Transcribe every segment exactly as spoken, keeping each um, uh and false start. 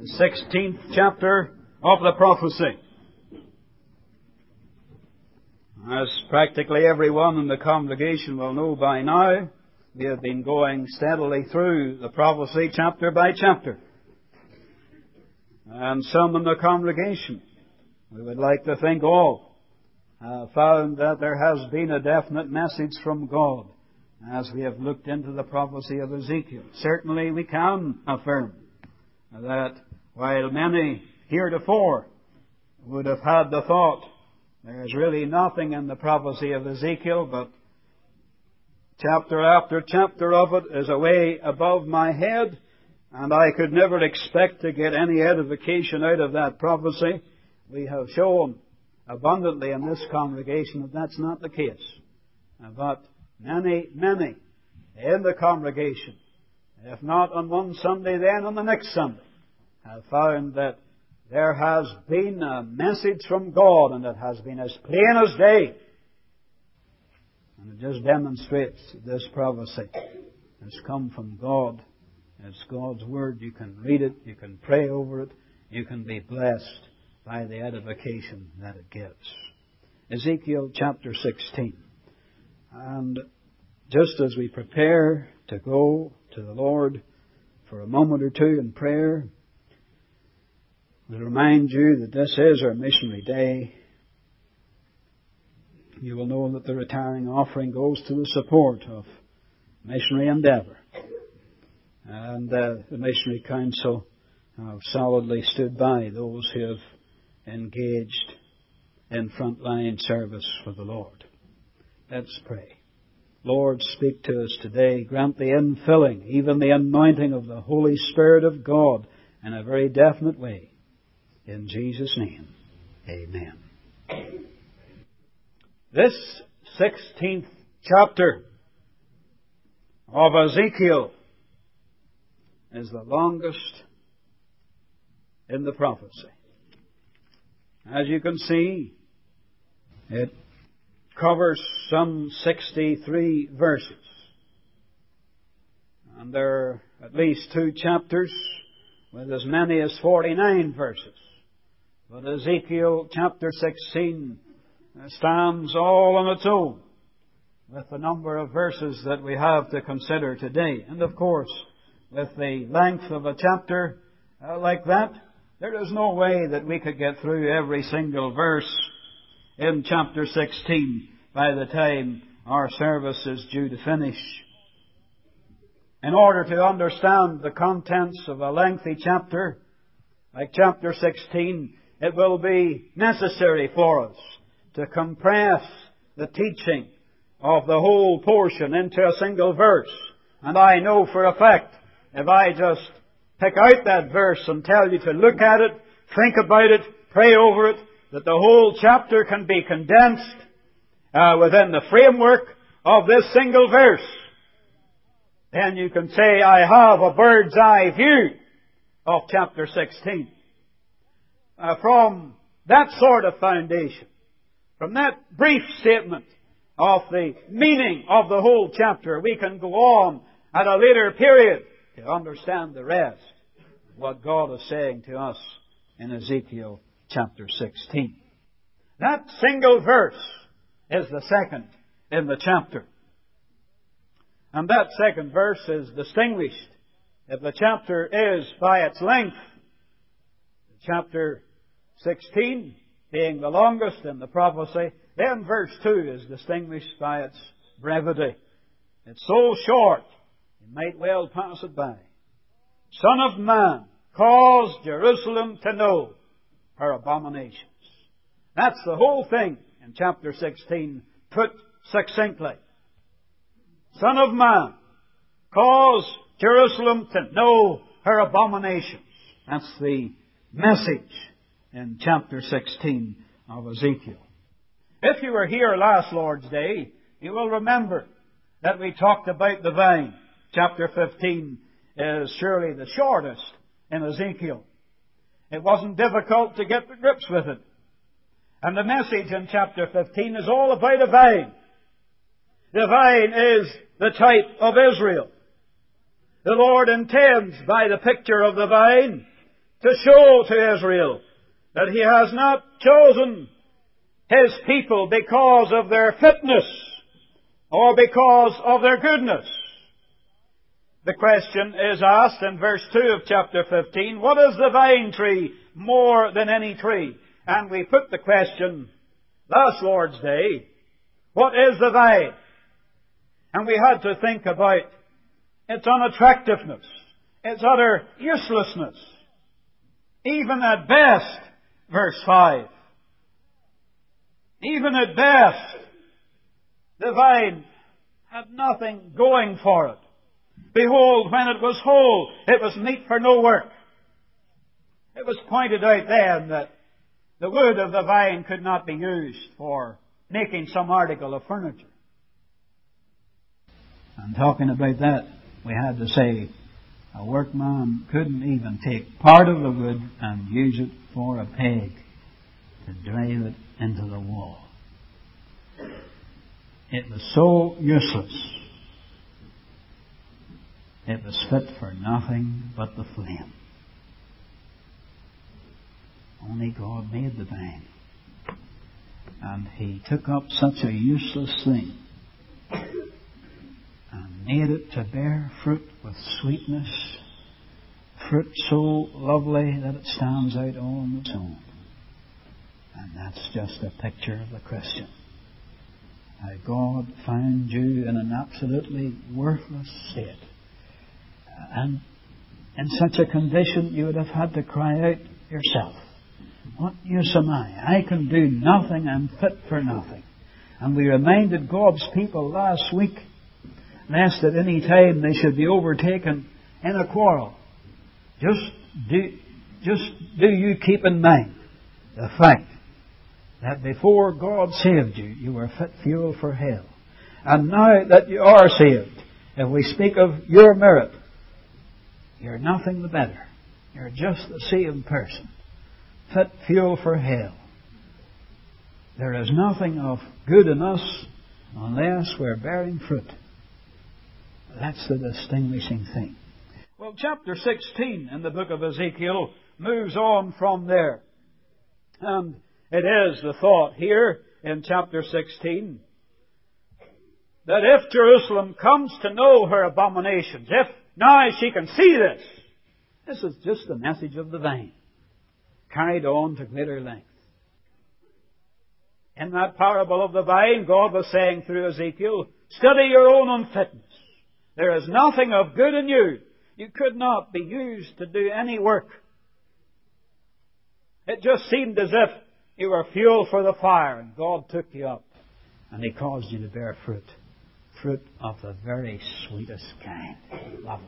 the sixteenth chapter of the prophecy. As practically everyone in the congregation will know by now, we have been going steadily through the prophecy chapter by chapter. And some in the congregation, we would like to think all, have found that there has been a definite message from God as we have looked into the prophecy of Ezekiel. Certainly we can affirm that while many heretofore would have had the thought, there is really nothing in the prophecy of Ezekiel, but chapter after chapter of it is away above my head, and I could never expect to get any edification out of that prophecy. We have shown abundantly in this congregation that that's not the case. But many, many in the congregation, if not on one Sunday, then on the next Sunday, have found that there has been a message from God, and it has been as plain as day. And it just demonstrates that this prophecy has come from God. It's God's Word. You can read it, you can pray over it, you can be blessed by the edification that it gives. Ezekiel chapter sixteen. And just as we prepare to go to the Lord for a moment or two in prayer, I remind you that this is our missionary day. You will know that the retiring offering goes to the support of missionary endeavour. And uh, the Missionary Council have solidly stood by those who have engaged in frontline service for the Lord. Let's pray. Lord, speak to us today. Grant the infilling, even the anointing of the Holy Spirit of God in a very definite way. In Jesus' name, amen. This sixteenth chapter of Ezekiel is the longest in the prophecy. As you can see, it covers some sixty-three verses. And there are at least two chapters with as many as forty-nine verses. But Ezekiel chapter sixteen stands all on its own with the number of verses that we have to consider today. And of course, with the length of a chapter uh, like that, there is no way that we could get through every single verse in chapter sixteen by the time our service is due to finish. In order to understand the contents of a lengthy chapter like chapter sixteen, it will be necessary for us to compress the teaching of the whole portion into a single verse. And I know for a fact, if I just pick out that verse and tell you to look at it, think about it, pray over it, that the whole chapter can be condensed uh, within the framework of this single verse. Then you can say, I have a bird's eye view of chapter sixteen. Uh, from that sort of foundation, from that brief statement of the meaning of the whole chapter, we can go on at a later period to understand the rest of what God is saying to us in Ezekiel chapter sixteen. That single verse is the second in the chapter. And that second verse is distinguished. If the chapter is by its length, chapter sixteen being the longest in the prophecy, then verse two is distinguished by its brevity. It's so short, you might well pass it by. Son of man, cause Jerusalem to know her abominations. That's the whole thing in chapter sixteen, put succinctly. Son of man, cause Jerusalem to know her abominations. That's the message in chapter sixteen of Ezekiel. If you were here last Lord's Day, you will remember that we talked about the vine. Chapter fifteen is surely the shortest in Ezekiel. It wasn't difficult to get to grips with it. And the message in chapter fifteen is all about a vine. The vine is the type of Israel. The Lord intends by the picture of the vine to show to Israel that He has not chosen His people because of their fitness or because of their goodness. The question is asked in verse two of chapter fifteen, what is the vine tree more than any tree? And we put the question last Lord's Day, what is the vine? And we had to think about its unattractiveness, its utter uselessness. Even at best, verse five, even at best, the vine had nothing going for it. Behold, when it was whole, it was meet for no work. It was pointed out then that the wood of the vine could not be used for making some article of furniture. And talking about that, we had to say a workman couldn't even take part of the wood and use it for a peg to drive it into the wall. It was so useless. It was fit for nothing but the flame. Only God made the vine. And He took up such a useless thing and made it to bear fruit with sweetness, fruit so lovely that it stands out all on its own. And that's just a picture of the Christian. How God found you in an absolutely worthless state. And in such a condition you would have had to cry out yourself, what use am I? I can do nothing. I'm fit for nothing. And we reminded God's people last week, lest at any time they should be overtaken in a quarrel. Just do, just do you keep in mind the fact that before God saved you, you were fit fuel for hell. And now that you are saved, if we speak of your merit, you're nothing the better. You're just the same person. Fit fuel for hell. There is nothing of good in us unless we're bearing fruit. That's the distinguishing thing. Well, chapter sixteen in the book of Ezekiel moves on from there. And it is the thought here in chapter sixteen that if Jerusalem comes to know her abominations, if now she can see this, this is just the message of the vine, carried on to greater length. In that parable of the vine, God was saying through Ezekiel, study your own unfitness. There is nothing of good in you. You could not be used to do any work. It just seemed as if you were fuel for the fire, and God took you up, and He caused you to bear fruit. Fruit of the very sweetest kind. Lovely.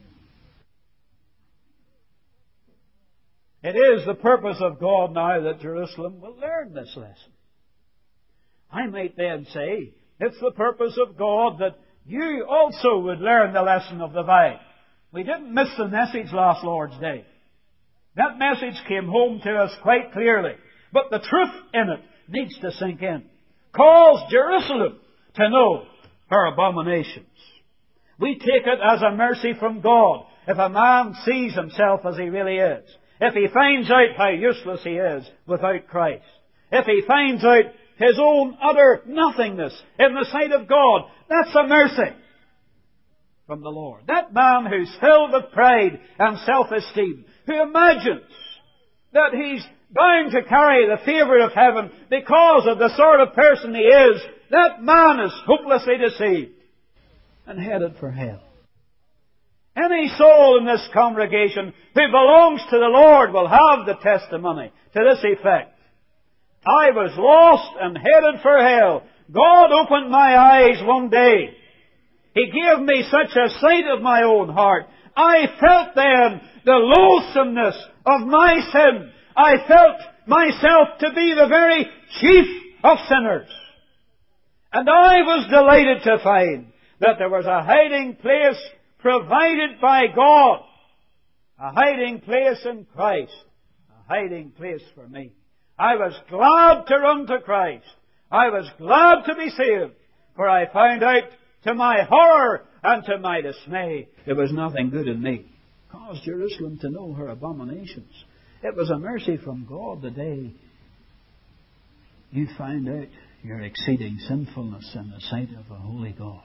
It is the purpose of God now that Jerusalem will learn this lesson. I might then say, it's the purpose of God that you also would learn the lesson of the vine. We didn't miss the message last Lord's Day. That message came home to us quite clearly. But the truth in it needs to sink in. Cause Jerusalem to know her abominations. We take it as a mercy from God if a man sees himself as he really is. If he finds out how useless he is without Christ. If he finds out his own utter nothingness in the sight of God. That's a mercy from the Lord. That man who's filled with pride and self-esteem, who imagines that he's bound to carry the favour of heaven because of the sort of person he is, that man is hopelessly deceived and headed for hell. Any soul in this congregation who belongs to the Lord will have the testimony to this effect. I was lost and headed for hell. God opened my eyes one day. He gave me such a sight of my own heart. I felt then the loathsomeness of my sin. I felt myself to be the very chief of sinners. And I was delighted to find that there was a hiding place provided by God. A hiding place in Christ. A hiding place for me. I was glad to run to Christ. I was glad to be saved. For I found out to my horror and to my dismay there was nothing good in me caused Jerusalem to know her abominations. It was a mercy from God the day you found out your exceeding sinfulness in the sight of a holy God.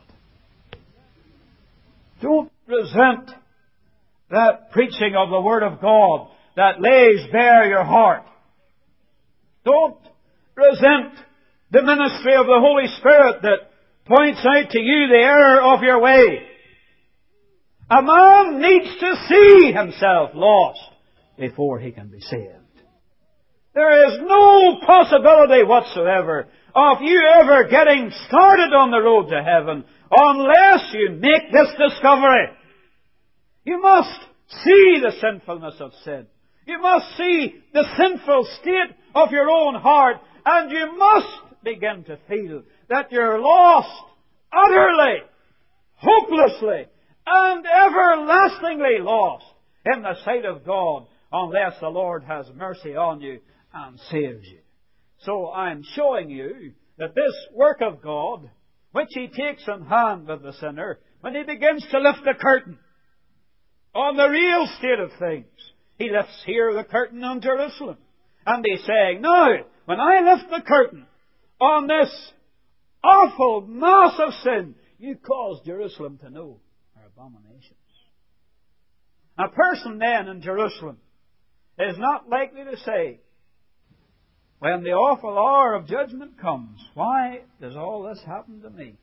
Don't resent that preaching of the Word of God that lays bare your heart. Don't resent the ministry of the Holy Spirit that points out to you the error of your way. A man needs to see himself lost before he can be saved. There is no possibility whatsoever of you ever getting started on the road to heaven unless you make this discovery. You must see the sinfulness of sin. You must see the sinful state of your own heart, and you must begin to feel that you're lost utterly, hopelessly, and everlastingly lost in the sight of God unless the Lord has mercy on you and saves you. So I'm showing you that this work of God, which He takes in hand with the sinner, when He begins to lift the curtain on the real state of things, He lifts here the curtain on Jerusalem. And He's saying, now, when I lift the curtain on this awful mass of sin, you caused Jerusalem to know her abominations. A person then in Jerusalem is not likely to say, when the awful hour of judgment comes, why does all this happen to me?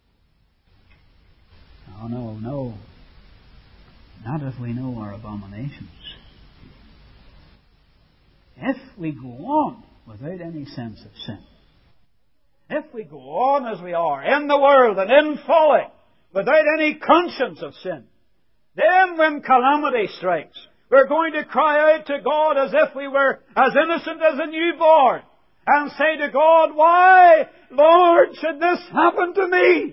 Oh, no, no. Not if we know our abominations. If we go on without any sense of sin, if we go on as we are, in the world and in folly, without any conscience of sin, then when calamity strikes, we're going to cry out to God as if we were as innocent as a newborn and say to God, why, Lord, should this happen to me?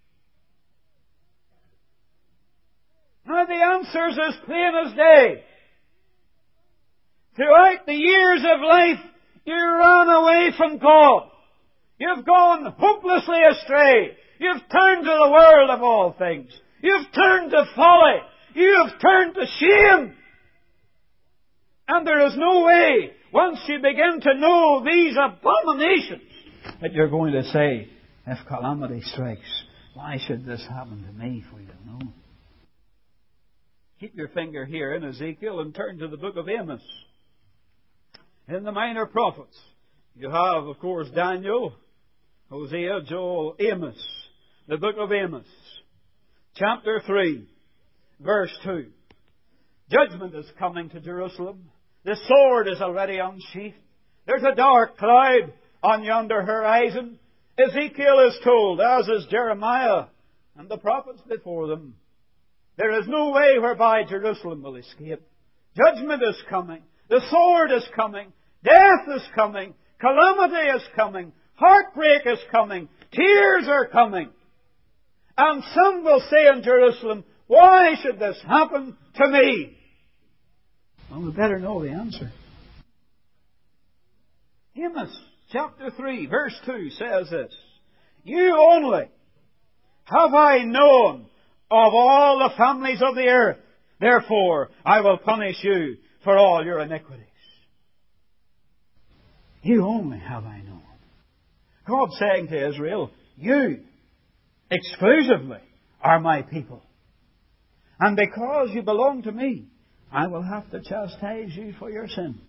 Now the answer is as plain as day. Throughout the years of life, you ran away from God. You've gone hopelessly astray. You've turned to the world of all things. You've turned to folly. You've turned to shame. And there is no way, once you begin to know these abominations, that you're going to say, if calamity strikes, why should this happen to me? For you know. Keep your finger here in Ezekiel and turn to the book of Amos. In the minor prophets, you have, of course, Daniel, Hosea, Joel, Amos. The book of Amos, chapter three, verse two. Judgment is coming to Jerusalem. The sword is already unsheathed. There's a dark cloud on yonder horizon. Ezekiel is told, as is Jeremiah and the prophets before them, there is no way whereby Jerusalem will escape. Judgment is coming. The sword is coming. Death is coming. Calamity is coming. Heartbreak is coming. Tears are coming. And some will say in Jerusalem, why should this happen to me? Well, we better know the answer. Amos chapter three, verse two says this, you only have I known of all the families of the earth. Therefore, I will punish you for all your iniquities. You only have I known. God saying to Israel, you exclusively are my people. And because you belong to me, I will have to chastise you for your sin.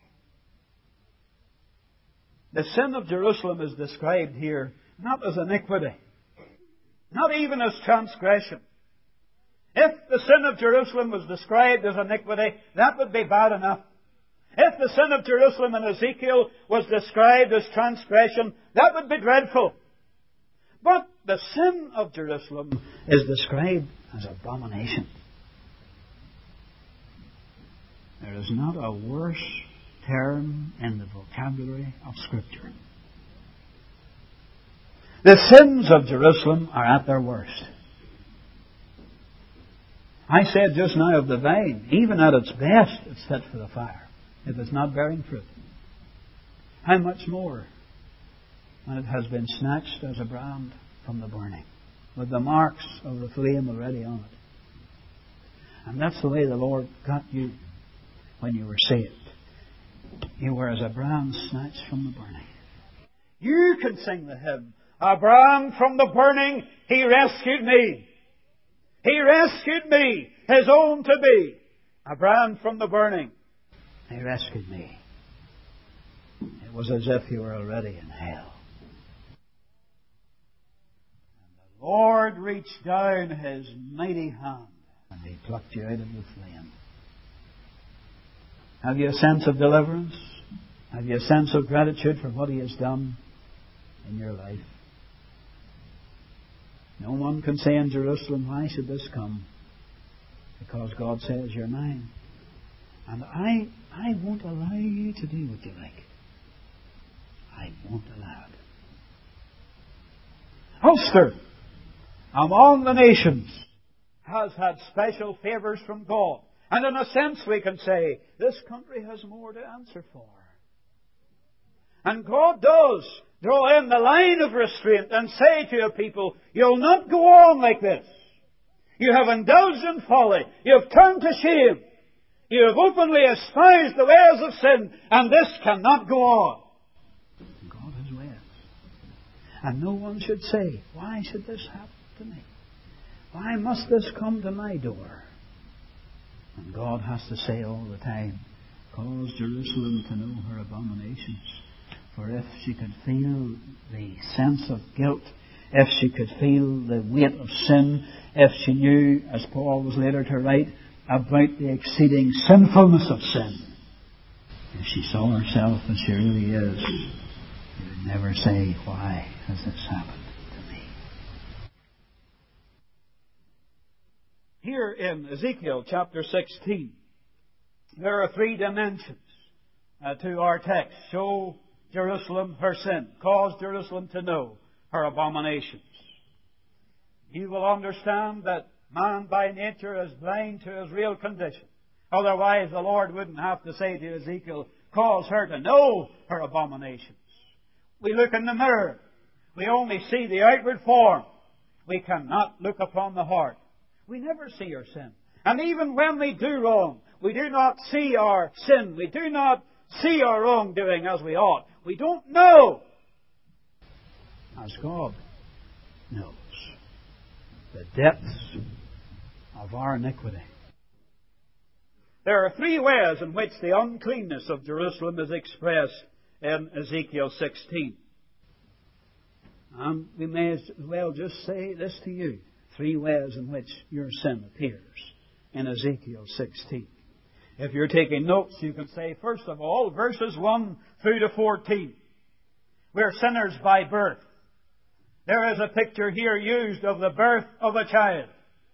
The sin of Jerusalem is described here not as iniquity, not even as transgression. If the sin of Jerusalem was described as iniquity, that would be bad enough. If the sin of Jerusalem in Ezekiel was described as transgression, that would be dreadful. But the sin of Jerusalem is described as abomination. There is not a worse term in the vocabulary of Scripture. The sins of Jerusalem are at their worst. I said just now of the vine, even at its best, it's fit for the fire, if it's not bearing fruit. How much more when it has been snatched as a brand from the burning, with the marks of the flame already on it. And that's the way the Lord got you when you were saved. You were as a brand snatched from the burning. You can sing the hymn, a brand from the burning, He rescued me. He rescued me, His own to be. A brand from the burning, He rescued me. It was as if you were already in hell. And the Lord reached down His mighty hand and He plucked you out of the flame. Have you a sense of deliverance? Have you a sense of gratitude for what He has done in your life? No one can say in Jerusalem, why should this come? Because God says, you're mine. And I, I won't allow you to do what you like. I won't allow it. Ulster, among the nations, has had special favours from God. And in a sense we can say, this country has more to answer for. And God does draw in the line of restraint and say to a people, you'll not go on like this. You have indulged in folly. You have turned to shame. You have openly espoused the ways of sin, and this cannot go on. God has ways. And no one should say, why should this happen to me? Why must this come to my door? And God has to say all the time, cause Jerusalem to know her abominations. For if she could feel the sense of guilt, if she could feel the weight of sin, if she knew, as Paul was later to write, about the exceeding sinfulness of sin, if she saw herself as she really is, she would never say, why has this happened to me? Here in Ezekiel chapter sixteen, there are three dimensions uh, to our text. Show Jerusalem her sin. Cause Jerusalem to know her abominations. You will understand that man by nature is blind to his real condition. Otherwise the Lord wouldn't have to say to Ezekiel, cause her to know her abominations. We look in the mirror. We only see the outward form. We cannot look upon the heart. We never see our sin. And even when we do wrong, we do not see our sin. We do not see our wrongdoing as we ought. We don't know as God knows the depths of our iniquity. There are three ways in which the uncleanness of Jerusalem is expressed in Ezekiel sixteen. And we may as well just say this to you. Three ways in which your sin appears in Ezekiel sixteen. If you're taking notes, you can say, first of all, verses one through to fourteen. We're sinners by birth. There is a picture here used of the birth of a child.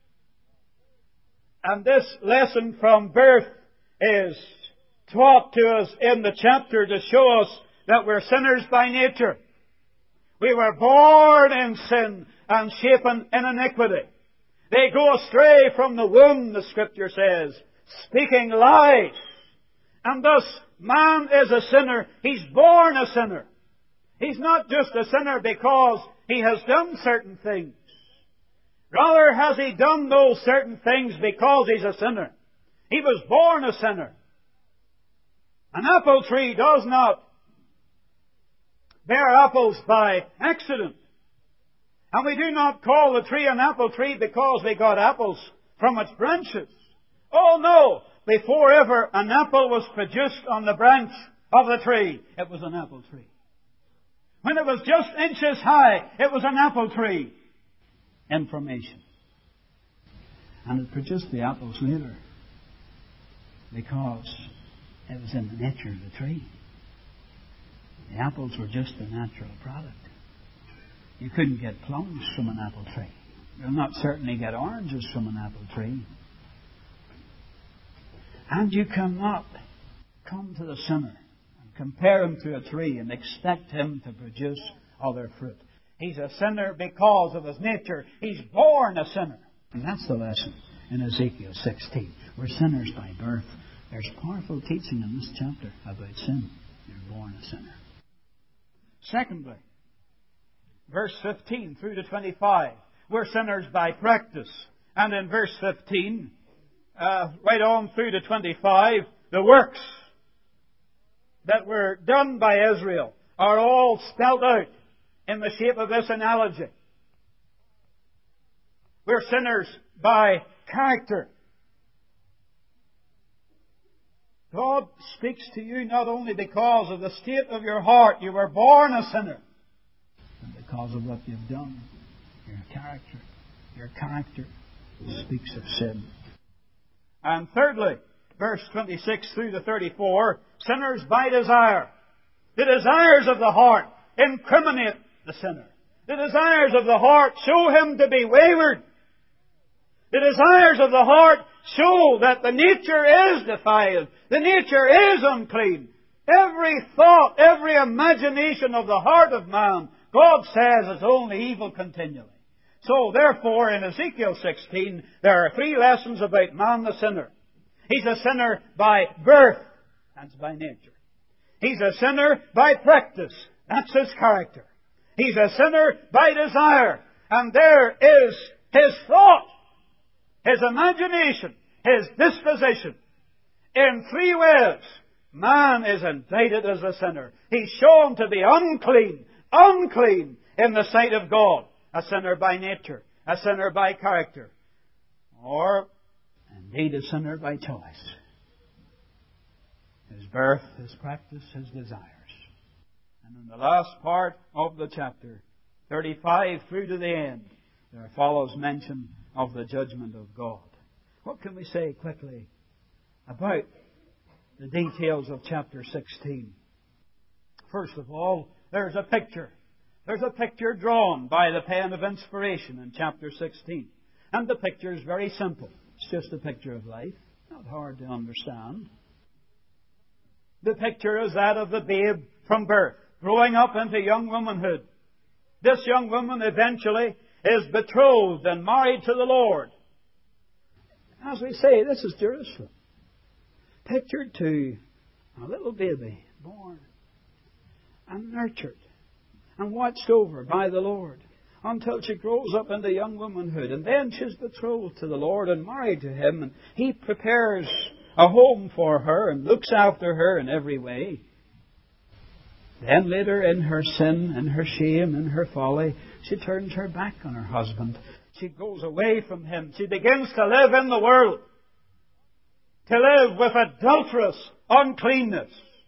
And this lesson from birth is taught to us in the chapter to show us that we're sinners by nature. We were born in sin and shapen in iniquity. They go astray from the womb, the Scripture says, speaking lies. And thus, man is a sinner. He's born a sinner. He's not just a sinner because he has done certain things. Rather has he done those certain things because he's a sinner. He was born a sinner. An apple tree does not bear apples by accident. And we do not call the tree an apple tree because we got apples from its branches. Oh no! Before ever an apple was produced on the branch of the tree, it was an apple tree. When it was just inches high, it was an apple tree. Information. And it produced the apples later because it was in the nature of the tree. The apples were just a natural product. You couldn't get plums from an apple tree. You'll not certainly get oranges from an apple tree. And you cannot come to the sinner and compare him to a tree and expect him to produce other fruit. He's a sinner because of his nature. He's born a sinner. And that's the lesson in Ezekiel sixteen. We're sinners by birth. There's powerful teaching in this chapter about sin. You're born a sinner. Secondly, verse fifteen through to twenty-five. We're sinners by practice. And in verse fifteen, uh, right on through to twenty-five, the works that were done by Israel are all spelled out in the shape of this analogy. We're sinners by character. God speaks to you not only because of the state of your heart, you were born a sinner, but because of what you've done, your character. Your character speaks of sin. And thirdly, verse twenty-six through to thirty-four, sinners by desire. The desires of the heart incriminate the sinner. The desires of the heart show him to be wayward. The desires of the heart show that the nature is defiled. The nature is unclean. Every thought, every imagination of the heart of man, God says, is only evil continually. So, therefore, in Ezekiel sixteen, there are three lessons about man the sinner. He's a sinner by birth. That's by nature. He's a sinner by practice. That's his character. He's a sinner by desire. And there is his thought, his imagination, his disposition. In three ways, man is indicted as a sinner. He's shown to be unclean, unclean in the sight of God. A sinner by nature, a sinner by character, or indeed a sinner by choice. His birth, his practice, his desires. And in the last part of the chapter, thirty-five through to the end, there follows mention of the judgment of God. What can we say quickly about the details of chapter sixteen? First of all, there's a picture. There's a picture drawn by the pen of inspiration in chapter sixteen. And the picture is very simple. It's just a picture of life. Not hard to understand. The picture is that of the babe from birth, growing up into young womanhood. This young woman eventually is betrothed and married to the Lord. As we say, this is Jerusalem. Pictured to a little baby born and nurtured and watched over by the Lord until she grows up into young womanhood. And then she's betrothed to the Lord and married to Him. And He prepares a home for her and looks after her in every way. Then later, in her sin, in her shame, in her folly, she turns her back on her husband. She goes away from him. She begins to live in the world. To live with adulterous uncleanness.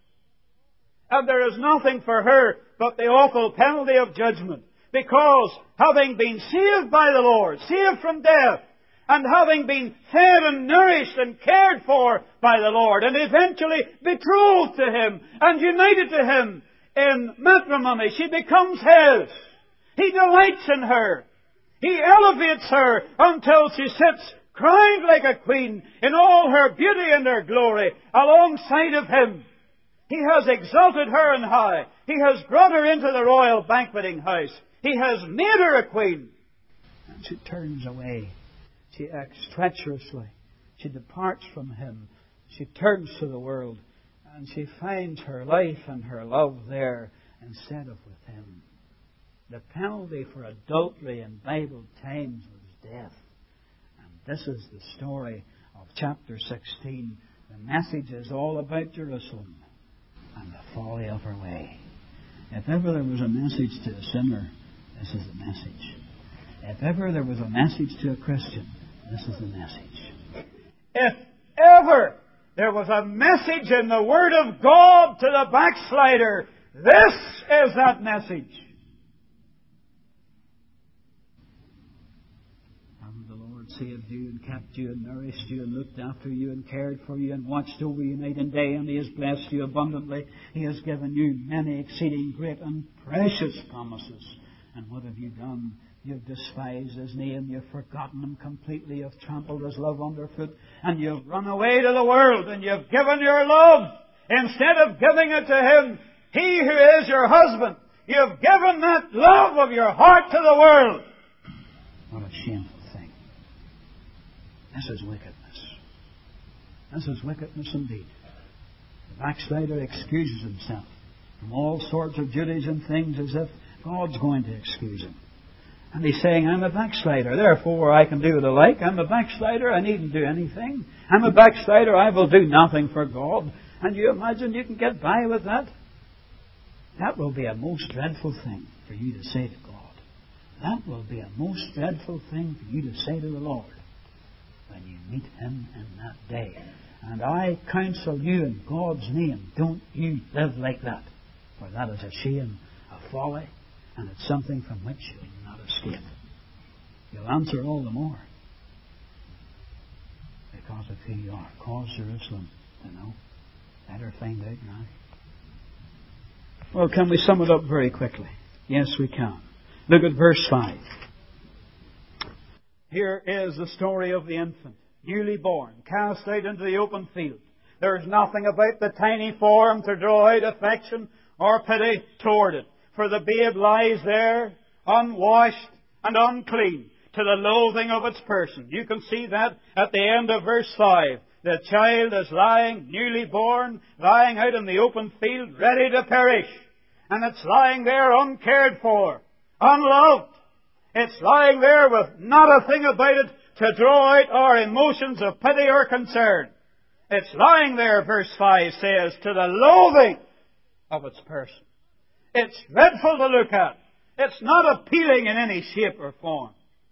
And there is nothing for her but the awful penalty of judgment. Because having been saved by the Lord, saved from death, and having been fed and nourished and cared for by the Lord, and eventually betrothed to Him and united to Him in matrimony, she becomes His. He delights in her. He elevates her until she sits crowned like a queen in all her beauty and her glory alongside of Him. He has exalted her on high. He has brought her into the royal banqueting house. He has made her a queen. And she turns away. She acts treacherously. She departs from Him. She turns to the world. And she finds her life and her love there instead of with Him. The penalty for adultery in Bible times was death. And this is the story of chapter sixteen. The message is all about Jerusalem and the folly of her way. If ever there was a message to a sinner, this is the message. If ever there was a message to a Christian, this is the message. If ever there was a message in the Word of God to the backslider, this is that message. Hasn't the Lord saved you and kept you and nourished you and looked after you and cared for you and watched over you night and day, and He has blessed you abundantly? He has given you many exceeding great and precious promises. And what have you done? You've despised His name. You've forgotten Him completely. You've trampled His love underfoot. And you've run away to the world. And you've given your love instead of giving it to Him. He who is your husband. You've given that love of your heart to the world. What a shameful thing. This is wickedness. This is wickedness indeed. The backslider excuses himself from all sorts of duties and things as if God's going to excuse him. And he's saying, I'm a backslider, therefore I can do what I like. I'm a backslider, I needn't do anything. I'm a backslider, I will do nothing for God. And you imagine you can get by with that? That will be a most dreadful thing for you to say to God. That will be a most dreadful thing for you to say to the Lord when you meet Him in that day. And I counsel you in God's name, don't you live like that. For that is a shame, a folly, and it's something from which you will not escape. You'll answer all the more because of who you are. Cause Jerusalem to know. Better find out now. Well, can we sum it up very quickly? Yes, we can. Look at verse five. Here is the story of the infant, newly born, cast out into the open field. There is nothing about the tiny form to draw out affection or pity toward it. For the babe lies there, unwashed and unclean, to the loathing of its person. You can see that at the end of verse five. The child is lying, newly born, lying out in the open field, ready to perish. And it's lying there uncared for, unloved. It's lying there with not a thing about it to draw out our emotions of pity or concern. It's lying there, verse five says, to the loathing of its person. It's dreadful to look at. It's not appealing in any shape or form.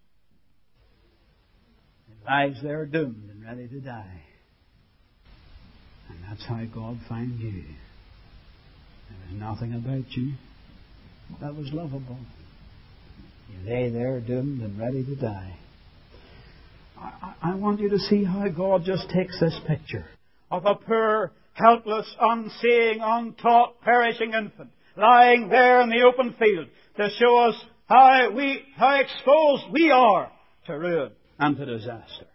It lies there doomed and ready to die. And that's how God found you. There was nothing about you that was lovable. You lay there doomed and ready to die. I, I want you to see how God just takes this picture of a poor, helpless, unseeing, untaught, perishing infant lying there in the open field to show us how we, how exposed we are to ruin and to disaster.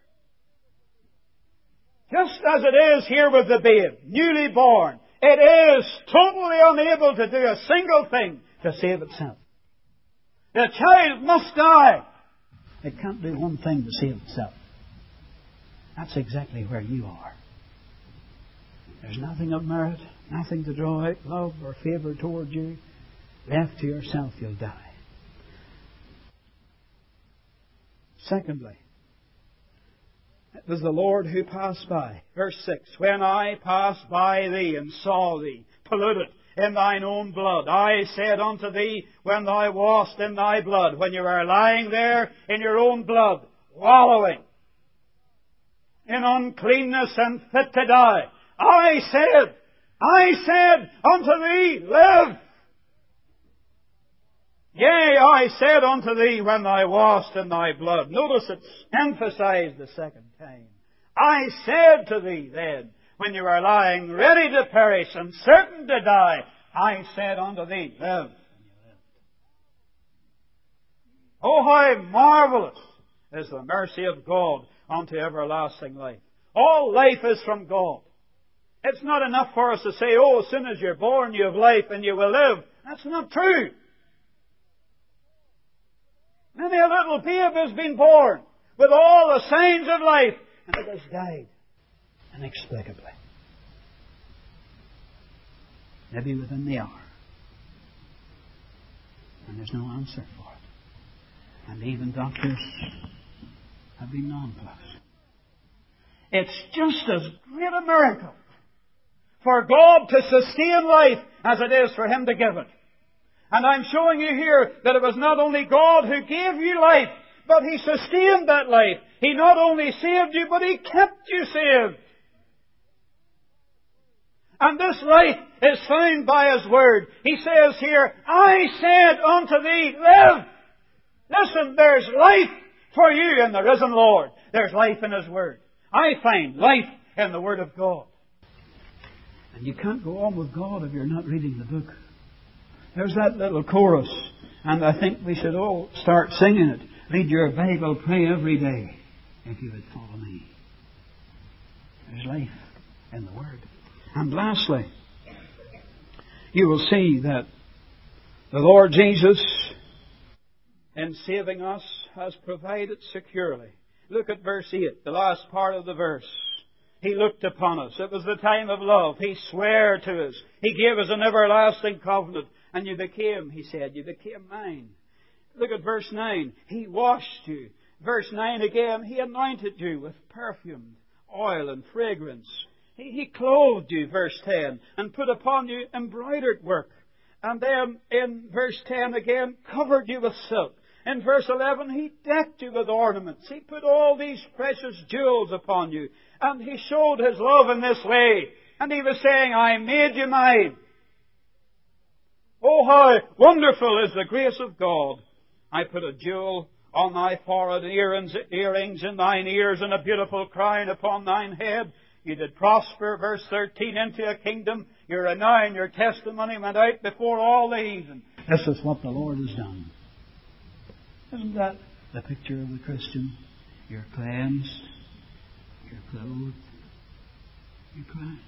Just as it is here with the babe, newly born, it is totally unable to do a single thing to save itself. The child must die. It can't do one thing to save itself. That's exactly where you are. There's nothing of merit, nothing to draw out love or favour toward you. Left to yourself, you'll die. Secondly, it was the Lord who passed by. Verse six, when I passed by thee and saw thee polluted in thine own blood, I said unto thee, when thou wast in thy blood, when you were lying there in your own blood, wallowing in uncleanness and fit to die, I said, I said unto thee, live. Yea, I said unto thee, when thou wast in thy blood. Notice it's emphasized the second time. I said to thee then, when you were lying ready to perish and certain to die, I said unto thee, live. Oh, how marvelous is the mercy of God unto everlasting life. All life is from God. It's not enough for us to say, oh, as soon as you're born, you have life and you will live. That's not true. Many a little babe has been born with all the signs of life, and it has died inexplicably. Maybe within the hour. And there's no answer for it. And even doctors have been nonplussed. It's just as great a miracle for God to sustain life as it is for Him to give it. And I'm showing you here that it was not only God who gave you life, but He sustained that life. He not only saved you, but He kept you saved. And this life is found by His Word. He says here, I said unto thee, live. Listen, there's life for you in the risen Lord. There's life in His Word. I find life in the Word of God. And you can't go on with God if you're not reading the book. There's that little chorus, and I think we should all start singing it. Read your Bible, pray every day, if you would follow me. There's life in the Word. And lastly, you will see that the Lord Jesus, in saving us, has provided securely. Look at verse eight, the last part of the verse. He looked upon us. It was the time of love. He swore to us. He gave us an everlasting covenant. And you became, He said, you became mine. Look at verse nine. He washed you. Verse nine again, He anointed you with perfumed oil and fragrance. He, he clothed you, verse ten, and put upon you embroidered work. And then in verse ten again, covered you with silk. In verse eleven, He decked you with ornaments. He put all these precious jewels upon you. And He showed His love in this way. And He was saying, I made you mine. Oh, how wonderful is the grace of God. I put a jewel on thy forehead, earrings, earrings in thine ears, and a beautiful crown upon thine head. You did prosper, verse thirteen, into a kingdom. Your renown, your testimony went out before all the heathen. This is what the Lord has done. Isn't that the picture of the Christian? You're cleansed, you're clothed, you're cleansed.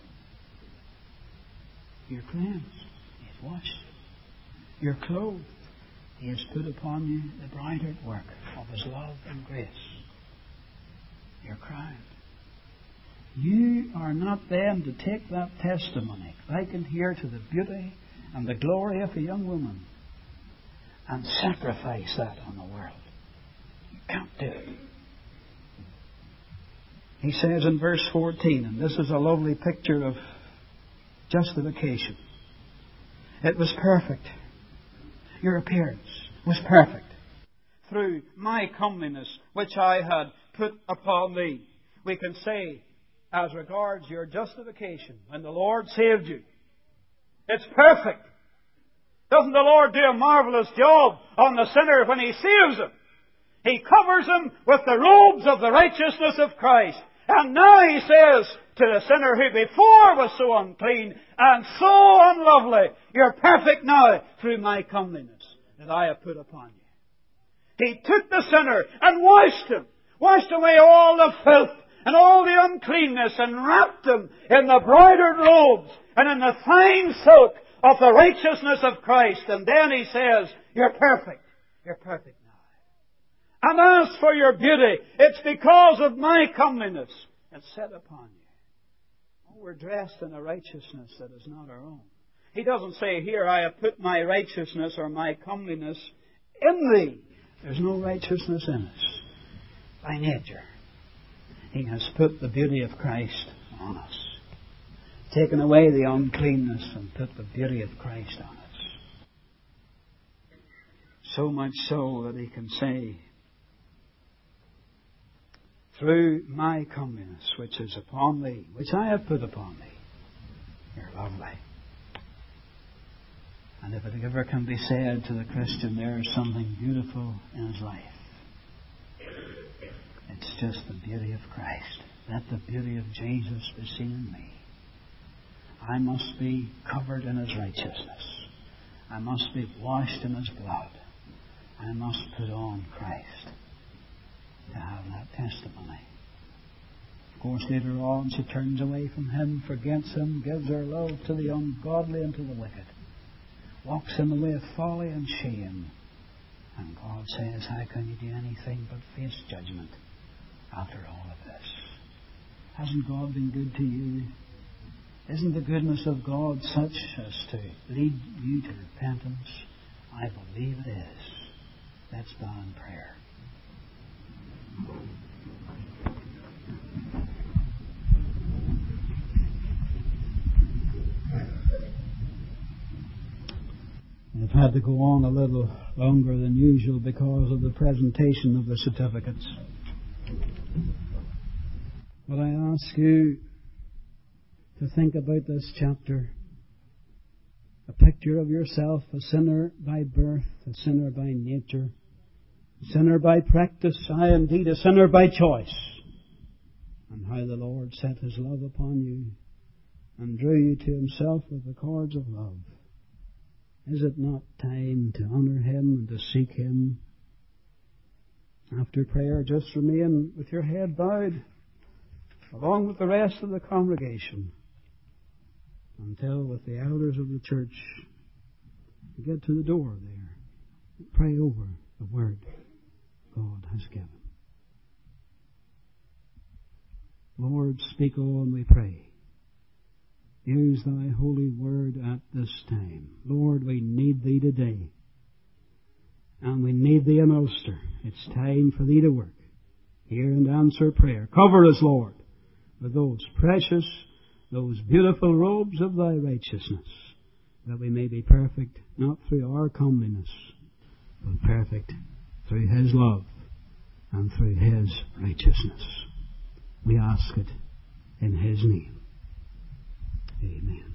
You're cleansed. He's washed you. You're clothed. He has put upon you the embroidered work of His love and grace. You're crowned. You are not then to take that testimony, likened here to the beauty and the glory of a young woman, and sacrifice that on the world. You can't do it. He says in verse fourteen, and this is a lovely picture of justification. It was perfect. Your appearance was perfect. Through my comeliness, which I had put upon thee. We can say, as regards your justification, when the Lord saved you, it's perfect. Doesn't the Lord do a marvelous job on the sinner when He saves him? He covers him with the robes of the righteousness of Christ. And now He says to the sinner who before was so unclean and so unlovely, you're perfect now through my comeliness that I have put upon you. He took the sinner and washed him, washed away all the filth and all the uncleanness, and wrapped him in the broidered robes and in the fine silk of the righteousness of Christ. And then He says, you're perfect. You're perfect now. And as for your beauty, it's because of my comeliness it's set upon you. Oh, we're dressed in a righteousness that is not our own. He doesn't say, here I have put my righteousness or my comeliness in thee. There's no righteousness in us by nature. He has put the beauty of Christ on us. Taken away the uncleanness and put the beauty of Christ on us. So much so that He can say, through my comeliness which is upon thee, which I have put upon thee, you're lovely. And if it ever can be said to the Christian, there is something beautiful in his life, it's just the beauty of Christ. Let the beauty of Jesus be seen in me. I must be covered in His righteousness. I must be washed in His blood. I must put on Christ to have that testimony. Of course, later on, she turns away from Him, forgets Him, gives her love to the ungodly and to the wicked, walks in the way of folly and shame. And God says, how can you do anything but face judgment after all of this? Hasn't God been good to you? Isn't the goodness of God such as to lead you to repentance? I believe it is. Let's bow in prayer. I've had to go on a little longer than usual because of the presentation of the certificates. But I ask you to think about this chapter. A picture of yourself, a sinner by birth, a sinner by nature, a sinner by practice, aye, indeed a sinner by choice. And how the Lord set His love upon you and drew you to Himself with the cords of love. Is it not time to honour Him and to seek Him? After prayer, just remain with your head bowed, along with the rest of the congregation, until with the elders of the church you get to the door there and pray over the word God has given. Lord, speak on, we pray. Use Thy holy word at this time. Lord, we need Thee today. And we need Thee, O Master. It's time for Thee to work. Hear and answer prayer. Cover us, Lord, with those precious, those beautiful robes of Thy righteousness, that we may be perfect, not through our comeliness, but perfect through His love and through His righteousness. We ask it in His name. Amen.